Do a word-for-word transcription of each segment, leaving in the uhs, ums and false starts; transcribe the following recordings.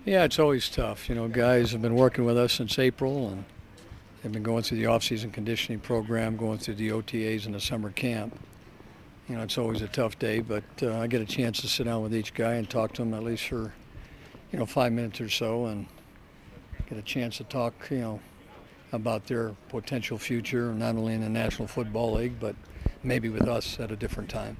Yeah, it's always tough. You know, guys have been working with us since April, and they've been going through the off-season conditioning program, going through the O T As and the summer camp. You know, it's always a tough day, but uh, I get a chance to sit down with each guy and talk to them at least for, you know, five minutes or so, and get a chance to talk, you know, about their potential future, not only in the National Football League, but maybe with us at a different time.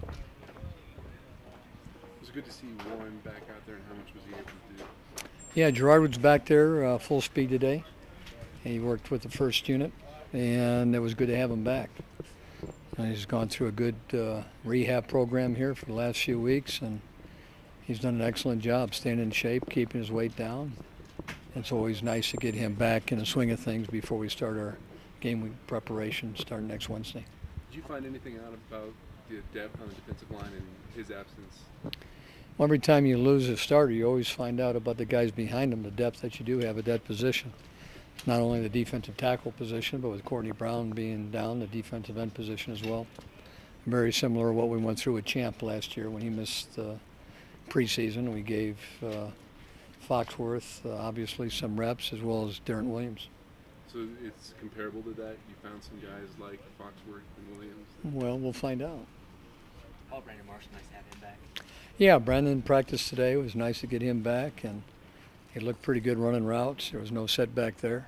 Was it good to see Warren back out there, and how much was he able to do? Yeah, Gerard was back there uh, full speed today. He worked with the first unit, and it was good to have him back. And he's gone through a good uh, rehab program here for the last few weeks, and he's done an excellent job staying in shape, keeping his weight down. It's always nice to get him back in the swing of things before we start our game week preparation starting next Wednesday. Did you find anything out about the depth on the defensive line in his absence? Well, every time you lose a starter, you always find out about the guys behind them, the depth that you do have at that position. Not only the defensive tackle position, but with Courtney Brown being down, the defensive end position as well. Very similar to what we went through with Champ last year when he missed uh, preseason. We gave uh, Foxworth uh, obviously some reps, as well as Darren Williams. So it's comparable to that? You found some guys like Foxworth and Williams? Well, we'll find out. Oh, Brandon Marshall, nice to have him back. Yeah, Brandon practiced today. It was nice to get him back, and he looked pretty good running routes. There was no setback there.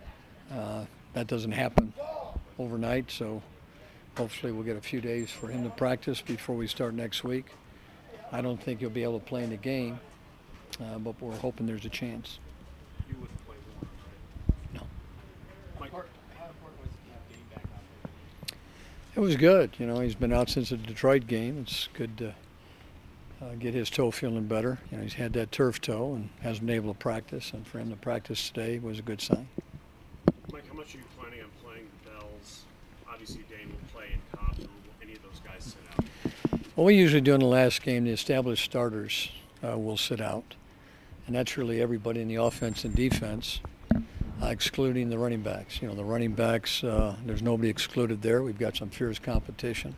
Uh, that doesn't happen overnight, so hopefully we'll get a few days for him to practice before we start next week. I don't think he'll be able to play in the game, uh, but we're hoping there's a chance. You wouldn't play Warren, right? No. Mike, how important was it to have getting back out there? It was good. You know, he's been out since the Detroit game. It's good to uh, get his toe feeling better. You know, he's had that turf toe and hasn't been able to practice, and for him to practice today was a good sign. Mike, how much are you planning on playing the Bells? Obviously, Dane will play, and Cobbs, or will any of those guys sit out? What we usually do in the last game, the established starters uh, will sit out, and that's really everybody in the offense and defense, uh, excluding the running backs. You know, the running backs, uh, there's nobody excluded there. We've got some fierce competition,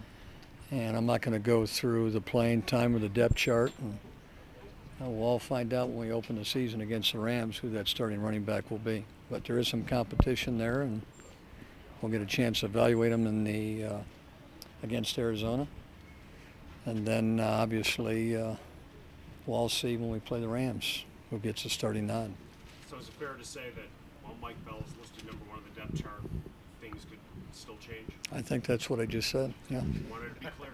and I'm not going to go through the playing time or the depth chart. And, uh, we'll all find out when we open the season against the Rams who that starting running back will be. But there is some competition there, and we'll get a chance to evaluate them in the uh, against Arizona. And then uh, obviously uh, we'll all see when we play the Rams who gets the starting nod. So is it fair to say that while Mike Bell is listed number one on the depth chart, things could still change? I think that's what I just said, yeah. Wanted to be clear.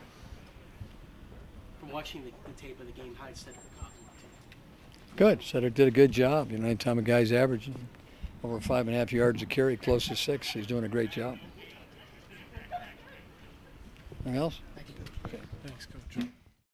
From watching the, the tape of the game, how did Cedric Cobbs look? Good. Cedric did a good job. You know, anytime a guy's averaging over five and a half yards a carry, close to six, he's doing a great job. Anything else? Thank you. Okay. Thanks, Coach.